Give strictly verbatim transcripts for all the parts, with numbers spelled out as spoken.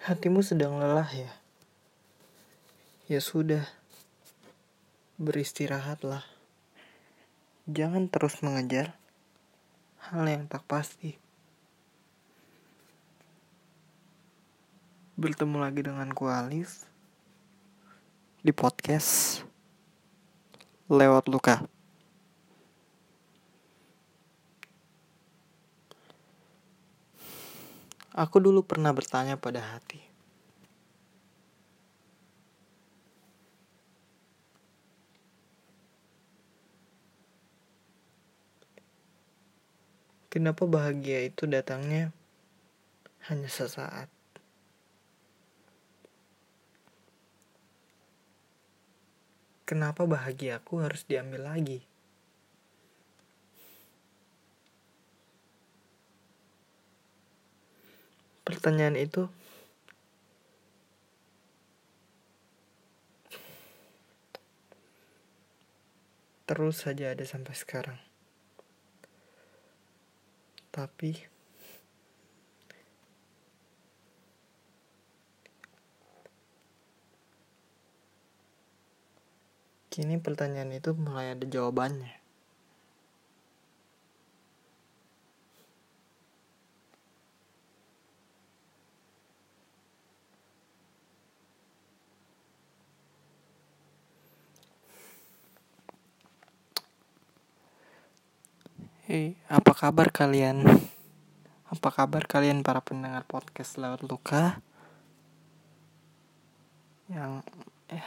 Hatimu sedang lelah ya? Ya sudah, beristirahatlah. Jangan terus mengejar hal yang tak pasti. Bertemu lagi dengan ku Alif di podcast Lewat Luka. Aku dulu pernah bertanya pada hati, kenapa bahagia itu datangnya hanya sesaat? Kenapa bahagiaku harus diambil lagi? Pertanyaan itu terus saja ada sampai sekarang. Tapi kini pertanyaan itu mulai ada jawabannya. Hei, apa kabar kalian? Apa kabar kalian para pendengar podcast Lewat Luka? Yang eh,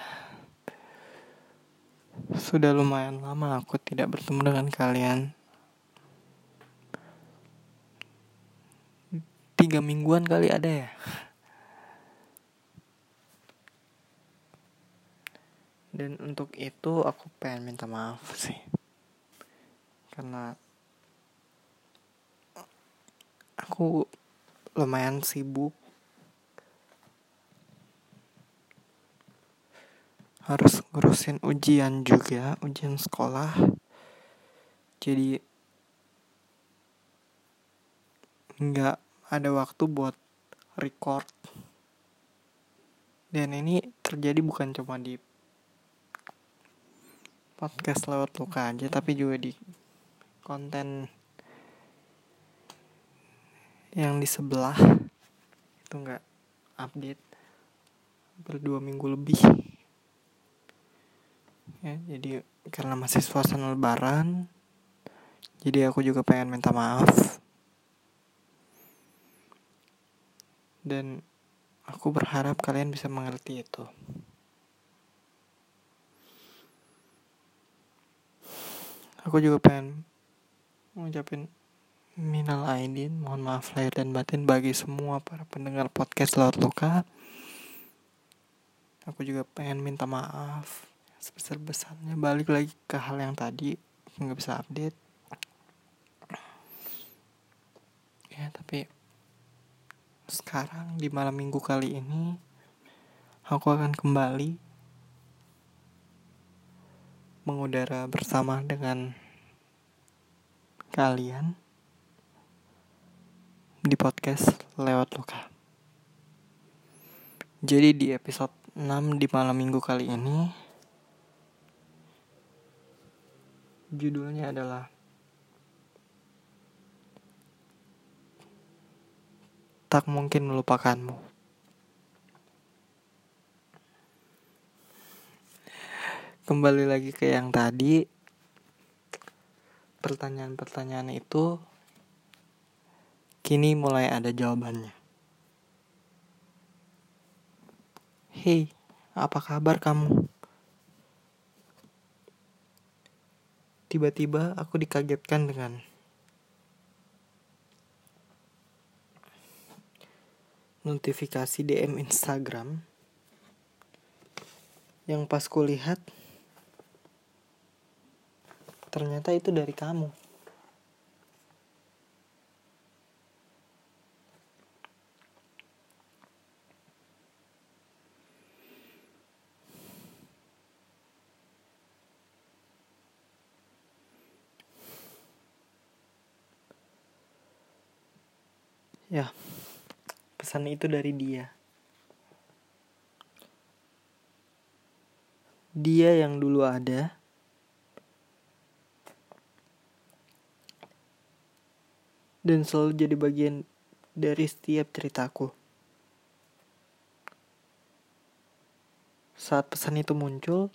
sudah lumayan lama aku tidak bertemu dengan kalian. Tiga mingguan kali ada ya. Dan untuk itu aku pengen minta maaf sih. Karena aku lumayan sibuk. Harus ngurusin ujian juga, ujian sekolah. Jadi nggak ada waktu buat record. Dan ini terjadi bukan cuma di podcast Lewat Luka aja, tapi juga di konten yang di sebelah itu nggak update berdua minggu lebih. Ya, jadi karena masih suasana lebaran, jadi aku juga pengen minta maaf. Dan aku berharap kalian bisa mengerti itu. Aku juga pengen mengucapin minal aidin, mohon maaf lahir dan batin bagi semua para pendengar podcast Lewat Luka. Aku juga pengen minta maaf sebesar-besarnya, balik lagi ke hal yang tadi nggak bisa update. Ya, tapi sekarang di malam minggu kali ini aku akan kembali mengudara bersama dengan kalian di podcast Lewat Luka. Jadi di episode enam di malam minggu kali ini, judulnya adalah Tak Mungkin Melupakanmu. Kembali lagi ke yang tadi, pertanyaan-pertanyaan itu kini mulai ada jawabannya. Hei, apa kabar kamu? Tiba-tiba aku dikagetkan dengan notifikasi D M Instagram yang pas kulihat ternyata itu dari kamu. Ya, pesan itu dari dia. dia yang dulu ada dan selalu jadi bagian dari setiap ceritaku. Saat pesan itu muncul,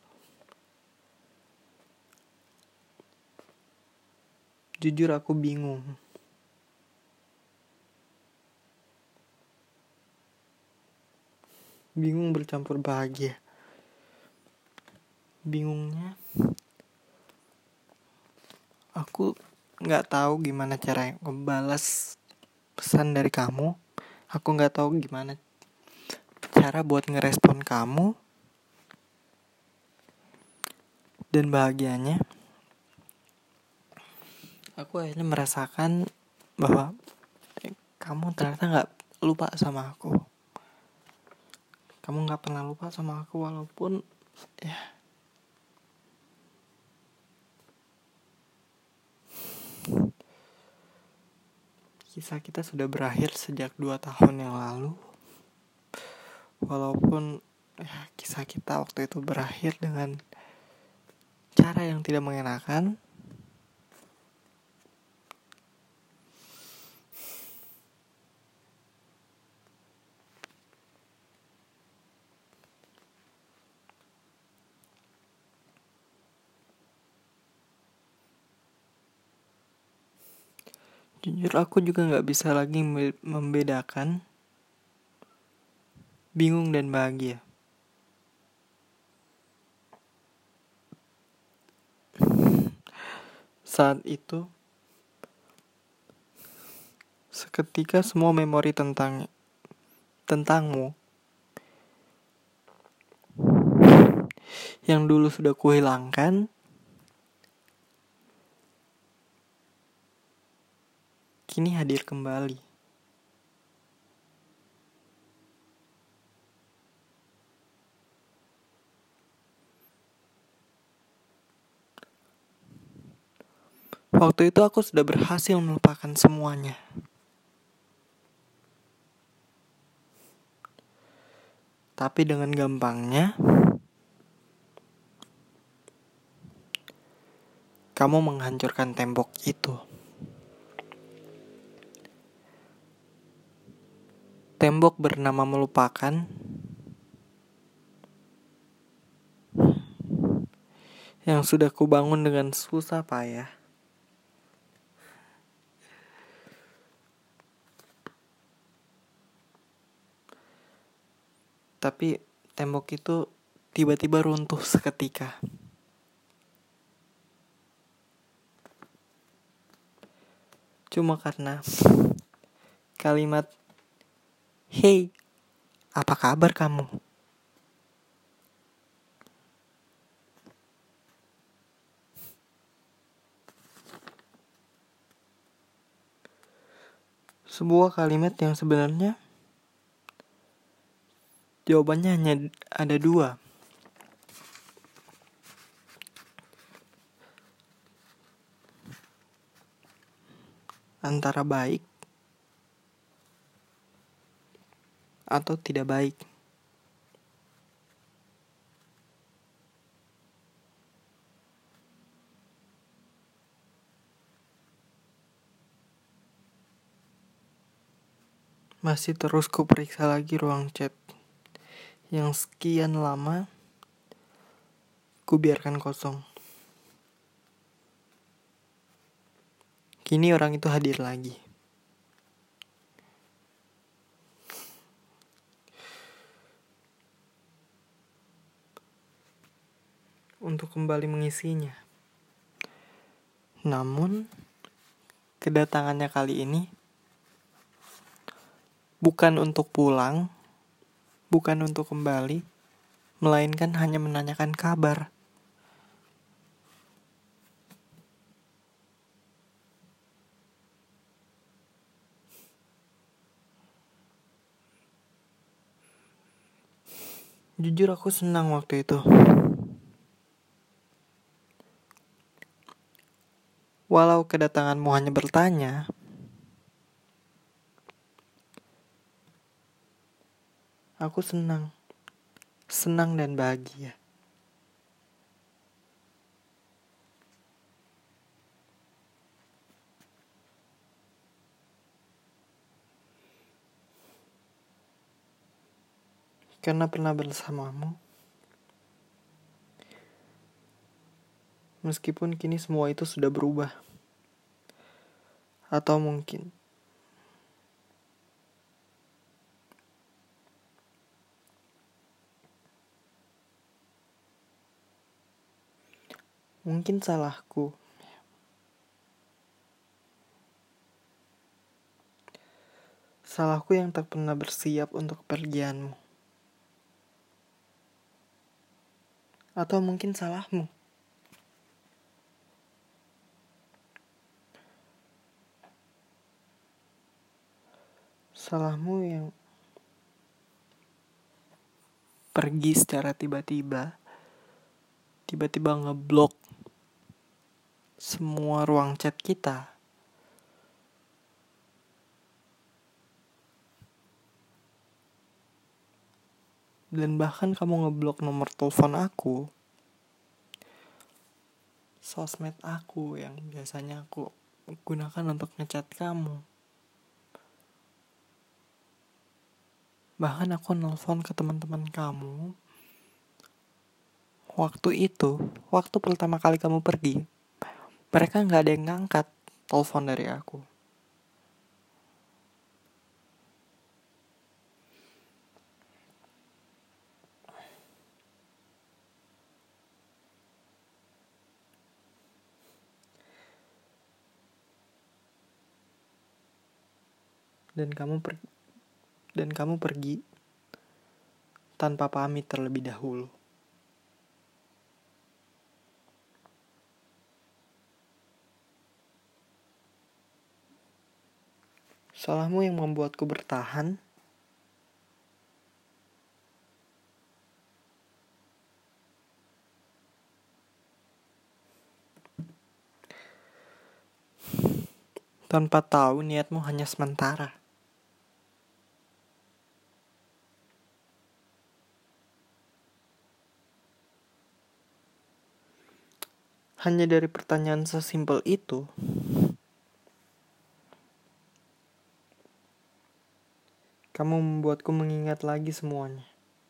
jujur aku bingung. Bingung bercampur bahagia. Bingungnya, aku gak tahu gimana cara ngebalas pesan dari kamu. Aku gak tahu gimana cara buat ngerespon kamu. Dan bahagianya, aku akhirnya merasakan bahwa eh, kamu ternyata gak lupa sama aku. Kamu gak pernah lupa sama aku walaupun ya kisah kita sudah berakhir sejak dua tahun yang lalu. Walaupun ya, kisah kita waktu itu berakhir dengan cara yang tidak mengenakan. Jujur aku juga gak bisa lagi membedakan bingung dan bahagia. Saat itu, seketika semua memori tentang tentangmu yang dulu sudah kuhilangkan, kini hadir kembali. Waktu itu aku sudah berhasil melupakan semuanya. Tapi dengan gampangnya, kamu menghancurkan tembok itu. Tembok bernama melupakan yang sudah kubangun dengan susah payah. Tapi tembok itu tiba-tiba runtuh seketika. Cuma karena kalimat, "Hey, apa kabar kamu?" Sebuah kalimat yang sebenarnya jawabannya hanya ada dua. Antara baik atau tidak baik. Masih terus kuperiksa lagi ruang chat yang sekian lama kubiarkan kosong. Kini orang itu hadir lagi. Untuk kembali mengisinya. Namun, kedatangannya kali ini bukan untuk pulang, bukan untuk kembali, melainkan hanya menanyakan kabar. Jujur aku senang waktu itu. Walau kedatanganmu hanya bertanya, aku senang. Senang dan bahagia. karena pernah bersamamu. Meskipun kini semua itu sudah berubah. Atau mungkin Mungkin salahku. Salahku yang tak pernah bersiap untuk kepergianmu. Atau mungkin salahmu. Salahmu yang pergi secara tiba-tiba. Tiba-tiba ngeblok semua ruang chat kita. Dan bahkan kamu ngeblok nomor telepon aku. Sosmed aku yang biasanya aku gunakan untuk ngechat kamu. Bahkan aku nelpon ke teman-teman kamu. Waktu itu, waktu pertama kali kamu pergi, mereka gak ada yang ngangkat telepon dari aku. Dan kamu pergi, dan kamu pergi tanpa pamit terlebih dahulu. Salahmu yang membuatku bertahan. Tanpa tahu niatmu hanya sementara. Hanya dari pertanyaan sesimpel itu, kamu membuatku mengingat lagi semuanya.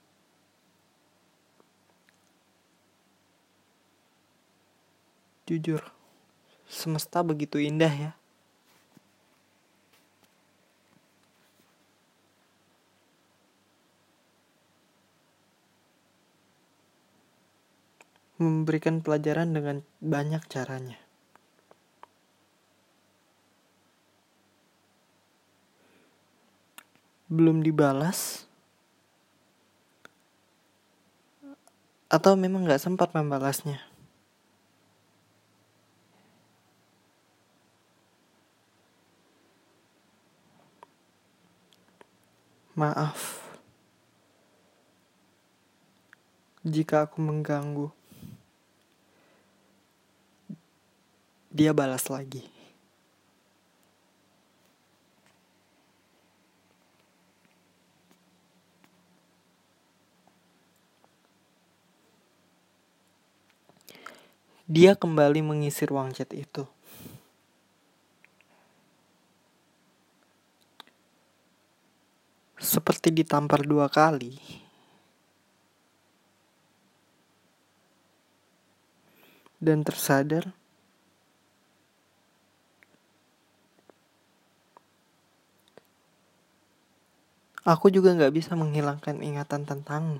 Jujur, semesta begitu indah ya. Memberikan pelajaran dengan banyak caranya. Belum dibalas, atau memang gak sempat membalasnya. Maaf jika aku mengganggu. Dia balas lagi. Dia kembali mengisi ruang chat itu. Seperti ditampar dua kali. Dan tersadar aku juga gak bisa menghilangkan ingatan tentangmu.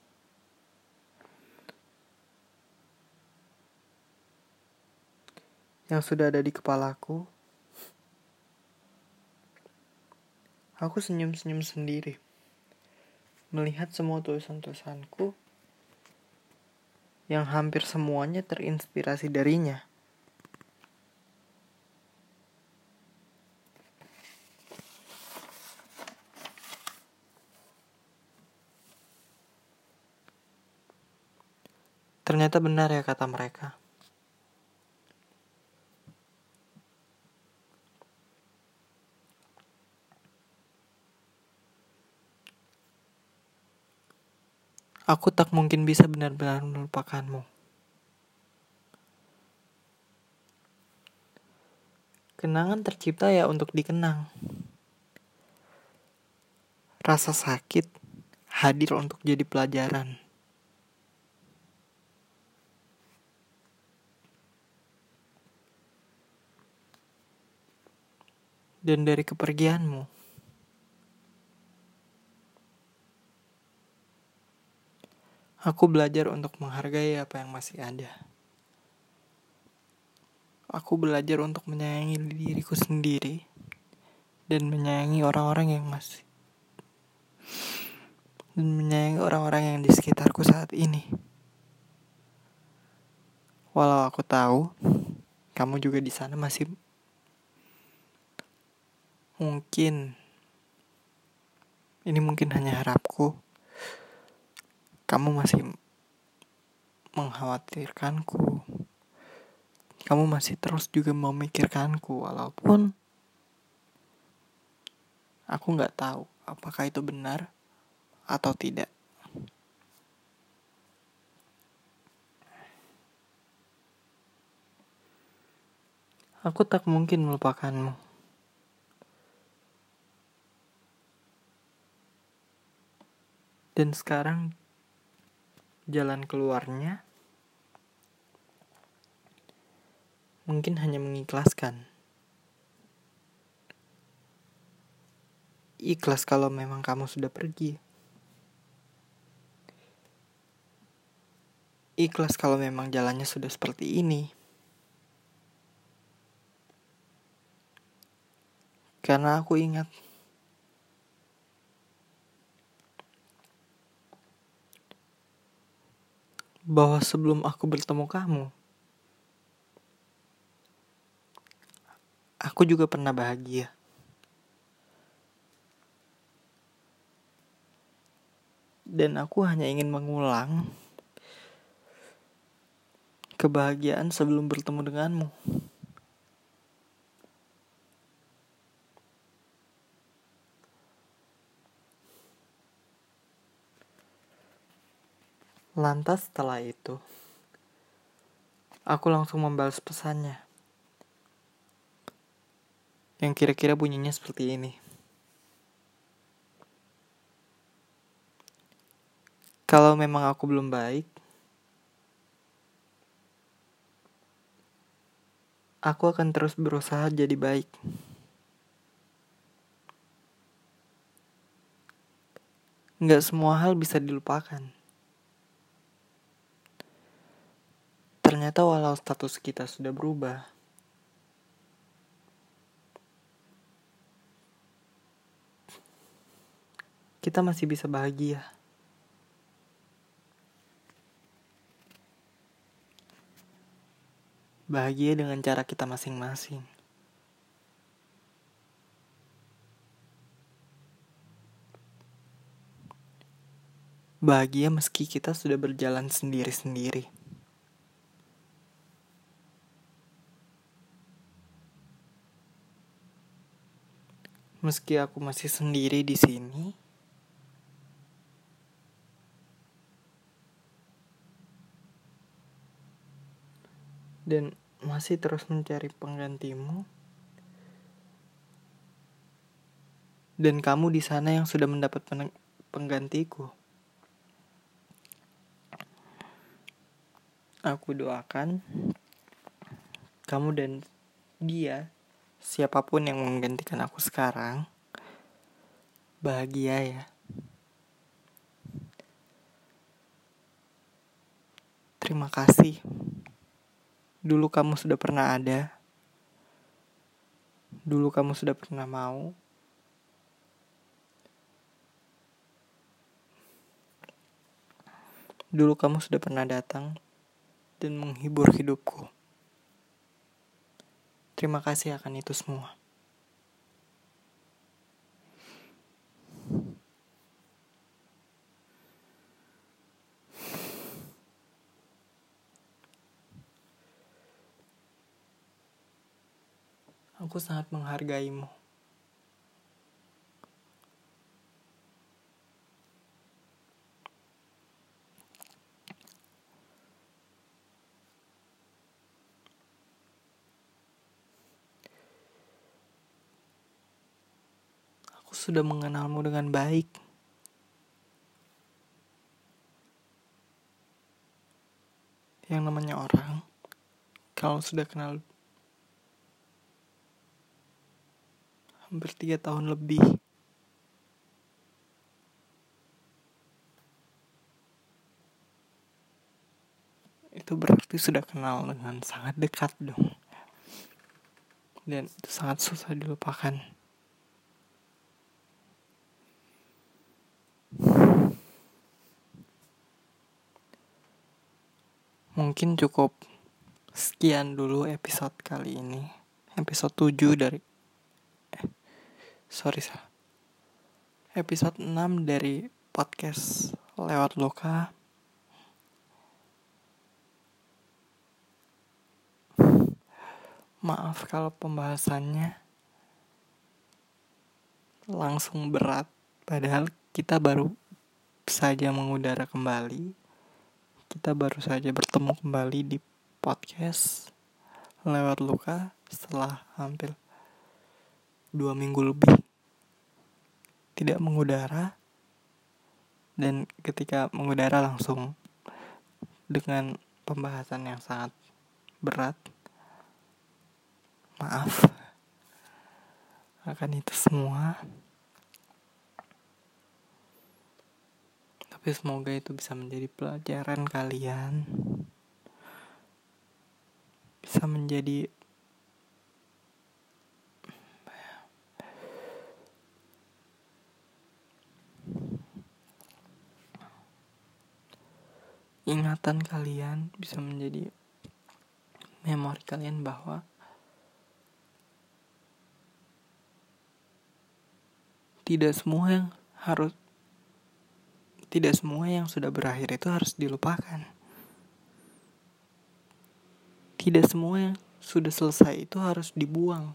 Yang sudah ada di kepalaku. Aku senyum-senyum sendiri. Melihat semua tulisan-tulisanku. Yang hampir semuanya terinspirasi darinya. Ternyata benar ya kata mereka. Aku tak mungkin bisa benar-benar melupakanmu. Kenangan tercipta ya untuk dikenang. Rasa sakit hadir untuk jadi pelajaran. Dan dari kepergianmu, aku belajar untuk menghargai apa yang masih ada. Aku belajar untuk menyayangi diriku sendiri dan menyayangi orang-orang yang masih dan menyayangi orang-orang yang di sekitarku saat ini. Walau aku tahu kamu juga di sana masih mungkin ini mungkin hanya harapku. Kamu masih mengkhawatirkanku. Kamu masih terus juga memikirkanku walaupun aku nggak tahu apakah itu benar atau tidak. Aku tak mungkin melupakanmu. Dan sekarang jalan keluarnya mungkin hanya mengikhlaskan. Ikhlas kalau memang kamu sudah pergi. Ikhlas kalau memang jalannya sudah seperti ini. Karena aku ingat bahwa sebelum aku bertemu kamu, aku juga pernah bahagia. Dan aku hanya ingin mengulang kebahagiaan sebelum bertemu denganmu. Lantas setelah itu, aku langsung membalas pesannya. Yang kira-kira bunyinya seperti ini. Kalau memang aku belum baik, aku akan terus berusaha jadi baik. Nggak semua hal bisa dilupakan. Ternyata walau status kita sudah berubah, kita masih bisa bahagia. Bahagia dengan cara kita masing-masing. Bahagia meski kita sudah berjalan sendiri-sendiri. Meski aku masih sendiri di sini, dan masih terus mencari penggantimu, dan kamu di sana yang sudah mendapat penggantiku. Aku doakan kamu dan dia, siapapun yang menggantikan aku sekarang, bahagia ya. Terima kasih. Dulu kamu sudah pernah ada. Dulu kamu sudah pernah mau. Dulu kamu sudah pernah datang dan menghibur hidupku. Terima kasih akan itu semua. Aku sangat menghargaimu. Aku sudah mengenalmu dengan baik. yang namanya orang kalau sudah kenal hampir tiga tahun lebih, itu berarti sudah kenal dengan sangat dekat dong. Dan itu sangat susah dilupakan. Mungkin cukup sekian dulu episode kali ini. Episode tujuh dari eh, Sorry salah Episode enam dari podcast Lewat Luka. Maaf kalau pembahasannya langsung berat, padahal kita baru saja mengudara kembali. Kita baru saja bertemu kembali di podcast Lewat Luka setelah hampir dua minggu lebih tidak mengudara. Dan ketika mengudara langsung dengan pembahasan yang sangat berat. Maaf akan itu semua. Tapi semoga itu bisa menjadi pelajaran kalian. Bisa menjadi ingatan kalian, bisa menjadi memori kalian bahwa tidak semua yang harus tidak semua yang sudah berakhir itu harus dilupakan. Tidak semua yang sudah selesai itu harus dibuang.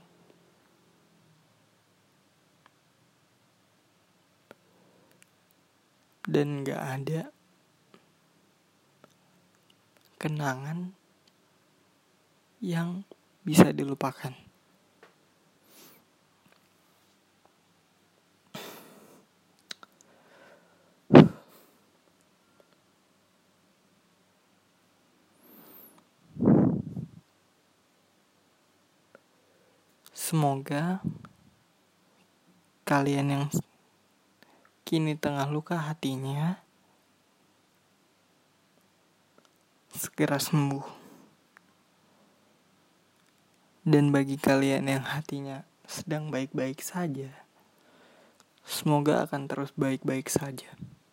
Dan gak ada kenangan yang bisa dilupakan. Semoga kalian yang kini tengah luka hatinya segera sembuh. Dan bagi kalian yang hatinya sedang baik-baik saja, semoga akan terus baik-baik saja.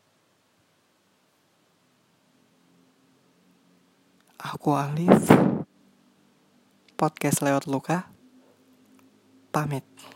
Aku Alif, podcast Lewat Luka, pamit.